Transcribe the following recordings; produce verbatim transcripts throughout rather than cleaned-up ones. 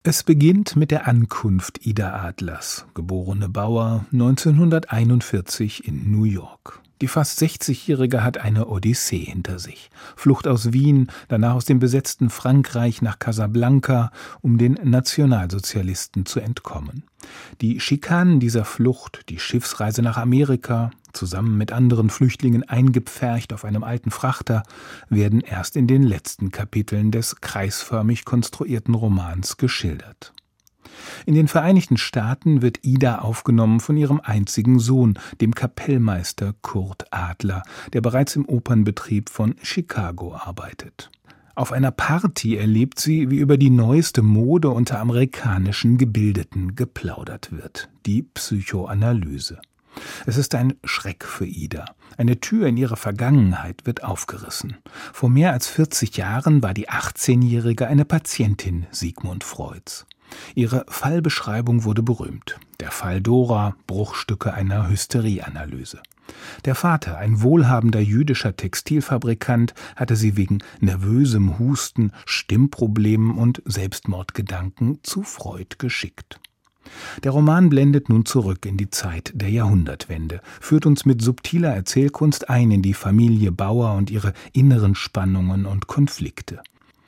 Es beginnt mit der Ankunft Ida Adlers, geborene Bauer, neunzehnhunderteinundvierzig in New York. Die fast sechzigjährige hat eine Odyssee hinter sich. Flucht aus Wien, danach aus dem besetzten Frankreich nach Casablanca, um den Nationalsozialisten zu entkommen. Die Schikanen dieser Flucht, die Schiffsreise nach Amerika, zusammen mit anderen Flüchtlingen eingepfercht auf einem alten Frachter, werden erst in den letzten Kapiteln des kreisförmig konstruierten Romans geschildert. In den Vereinigten Staaten wird Ida aufgenommen von ihrem einzigen Sohn, dem Kapellmeister Kurt Adler, der bereits im Opernbetrieb von Chicago arbeitet. Auf einer Party erlebt sie, wie über die neueste Mode unter amerikanischen Gebildeten geplaudert wird, die Psychoanalyse. Es ist ein Schreck für Ida. Eine Tür in ihre Vergangenheit wird aufgerissen. Vor mehr als vierzig Jahren war die achtzehnjährige eine Patientin Sigmund Freuds. Ihre Fallbeschreibung wurde berühmt. Der Fall Dora, Bruchstücke einer Hysterieanalyse. Der Vater, ein wohlhabender jüdischer Textilfabrikant, hatte sie wegen nervösem Husten, Stimmproblemen und Selbstmordgedanken zu Freud geschickt. Der Roman blendet nun zurück in die Zeit der Jahrhundertwende, führt uns mit subtiler Erzählkunst ein in die Familie Bauer und ihre inneren Spannungen und Konflikte.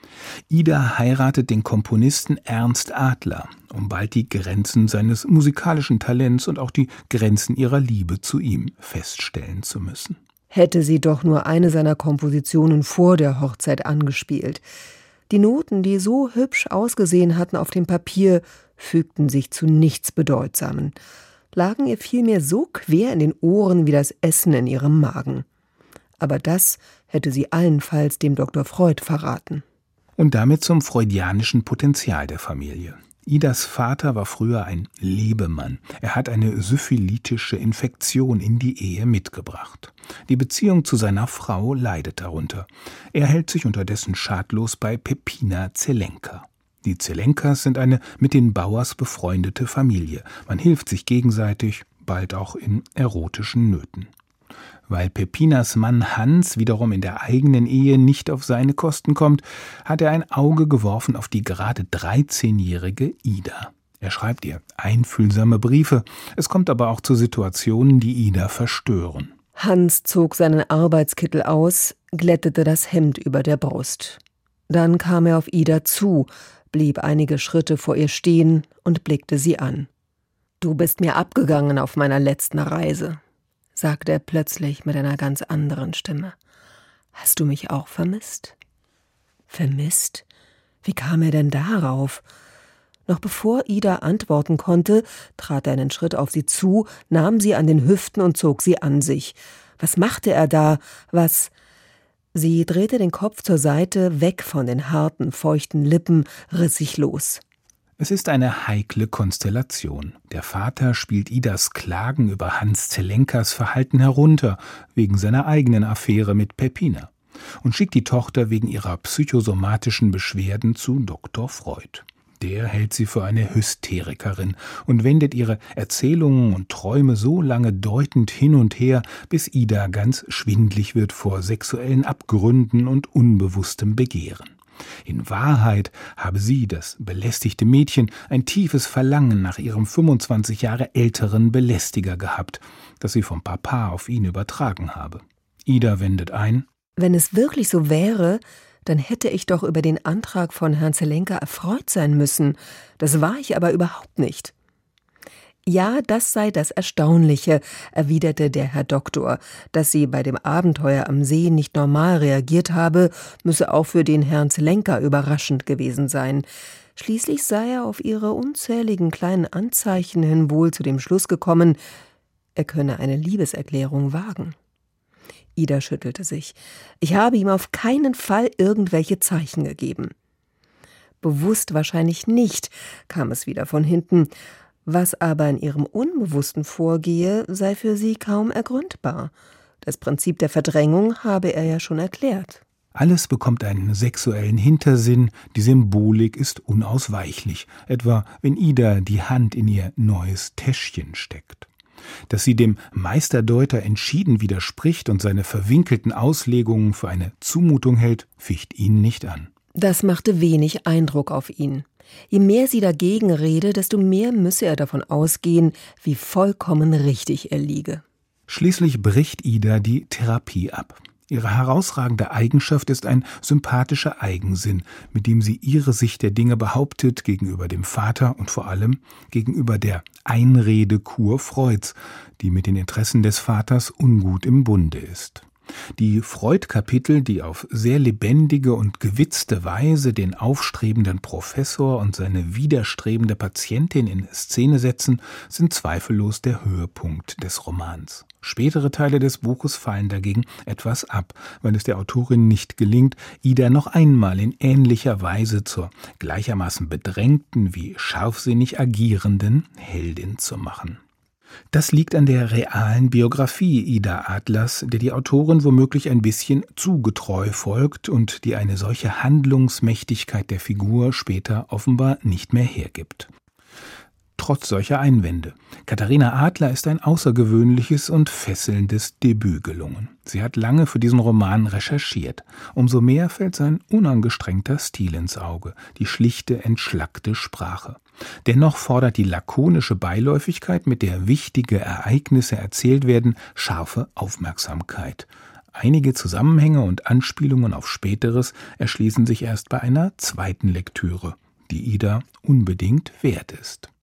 Ida heiratet den Komponisten Ernst Adler, um bald die Grenzen seines musikalischen Talents und auch die Grenzen ihrer Liebe zu ihm feststellen zu müssen. Hätte sie doch nur eine seiner Kompositionen vor der Hochzeit angespielt. Die Noten, die so hübsch ausgesehen hatten auf dem Papier, fügten sich zu nichts Bedeutsamen, lagen ihr vielmehr so quer in den Ohren wie das Essen in ihrem Magen. Aber das hätte sie allenfalls dem Doktor Freud verraten. Und damit zum freudianischen Potenzial der Familie. Idas Vater war früher ein Lebemann. Er hat eine syphilitische Infektion in die Ehe mitgebracht. Die Beziehung zu seiner Frau leidet darunter. Er hält sich unterdessen schadlos bei Pepina Zelenka. Die Zelenkas sind eine mit den Bauers befreundete Familie. Man hilft sich gegenseitig, bald auch in erotischen Nöten. Weil Pepinas Mann Hans wiederum in der eigenen Ehe nicht auf seine Kosten kommt, hat er ein Auge geworfen auf die gerade dreizehnjährige Ida. Er schreibt ihr einfühlsame Briefe, es kommt aber auch zu Situationen, die Ida verstören. Hans zog seinen Arbeitskittel aus, glättete das Hemd über der Brust. Dann kam er auf Ida zu, blieb einige Schritte vor ihr stehen und blickte sie an. »Du bist mir abgegangen auf meiner letzten Reise«, sagte er plötzlich mit einer ganz anderen Stimme. »Hast du mich auch vermisst?« »Vermisst? Wie kam er denn darauf?« Noch bevor Ida antworten konnte, trat er einen Schritt auf sie zu, nahm sie an den Hüften und zog sie an sich. Was machte er da? Was? Sie drehte den Kopf zur Seite, weg von den harten, feuchten Lippen, riss sich los. Es ist eine heikle Konstellation. Der Vater spielt Idas Klagen über Hans Zelenkas Verhalten herunter, wegen seiner eigenen Affäre mit Pepina, und schickt die Tochter wegen ihrer psychosomatischen Beschwerden zu Doktor Freud. Der hält sie für eine Hysterikerin und wendet ihre Erzählungen und Träume so lange deutend hin und her, bis Ida ganz schwindlig wird vor sexuellen Abgründen und unbewusstem Begehren. In Wahrheit habe sie, das belästigte Mädchen, ein tiefes Verlangen nach ihrem fünfundzwanzig Jahre älteren Belästiger gehabt, das sie vom Papa auf ihn übertragen habe. Ida wendet ein: »Wenn es wirklich so wäre, dann hätte ich doch über den Antrag von Herrn Zelenka erfreut sein müssen. Das war ich aber überhaupt nicht.« »Ja, das sei das Erstaunliche«, erwiderte der Herr Doktor. Dass sie bei dem Abenteuer am See nicht normal reagiert habe, müsse auch für den Herrn Zelenka überraschend gewesen sein. Schließlich sei er auf ihre unzähligen kleinen Anzeichen hin wohl zu dem Schluss gekommen, er könne eine Liebeserklärung wagen. Ida schüttelte sich. »Ich habe ihm auf keinen Fall irgendwelche Zeichen gegeben.« Bewusst wahrscheinlich nicht, kam es wieder von hinten. Was aber in ihrem Unbewussten vorgehe, sei für sie kaum ergründbar. Das Prinzip der Verdrängung habe er ja schon erklärt. Alles bekommt einen sexuellen Hintersinn, die Symbolik ist unausweichlich, etwa wenn Ida die Hand in ihr neues Täschchen steckt. Dass sie dem Meisterdeuter entschieden widerspricht und seine verwinkelten Auslegungen für eine Zumutung hält, ficht ihn nicht an. Das machte wenig Eindruck auf ihn. Je mehr sie dagegen rede, desto mehr müsse er davon ausgehen, wie vollkommen richtig er liege. Schließlich bricht Ida die Therapie ab. Ihre herausragende Eigenschaft ist ein sympathischer Eigensinn, mit dem sie ihre Sicht der Dinge behauptet gegenüber dem Vater und vor allem gegenüber der Einredekur Freuds, die mit den Interessen des Vaters ungut im Bunde ist. Die Freud-Kapitel, die auf sehr lebendige und gewitzte Weise den aufstrebenden Professor und seine widerstrebende Patientin in Szene setzen, sind zweifellos der Höhepunkt des Romans. Spätere Teile des Buches fallen dagegen etwas ab, weil es der Autorin nicht gelingt, Ida noch einmal in ähnlicher Weise zur gleichermaßen bedrängten wie scharfsinnig agierenden Heldin zu machen. Das liegt an der realen Biografie Ida Adlers, der die Autorin womöglich ein bisschen zu getreu folgt und die eine solche Handlungsmächtigkeit der Figur später offenbar nicht mehr hergibt. Trotz solcher Einwände. Katharina Adler ist ein außergewöhnliches und fesselndes Debüt gelungen. Sie hat lange für diesen Roman recherchiert. Umso mehr fällt sein unangestrengter Stil ins Auge, die schlichte, entschlackte Sprache. Dennoch fordert die lakonische Beiläufigkeit, mit der wichtige Ereignisse erzählt werden, scharfe Aufmerksamkeit. Einige Zusammenhänge und Anspielungen auf Späteres erschließen sich erst bei einer zweiten Lektüre, die Ida unbedingt wert ist.